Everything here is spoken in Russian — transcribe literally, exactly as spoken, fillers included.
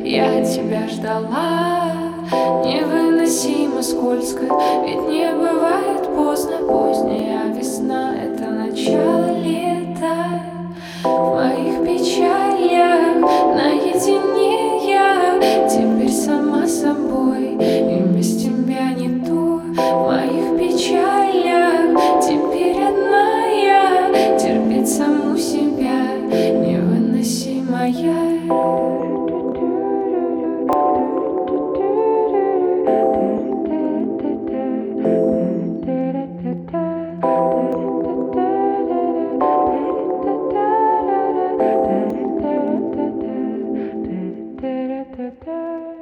Я тебя ждала, невыносимо скользко, ведь не бывает поздно. Поздняя весна — это начало лета. В моих печалях наедине я теперь сама собой, и без тебя не то. В моих печалях теперь одна я, терпеть саму себя невыносимая. Da da da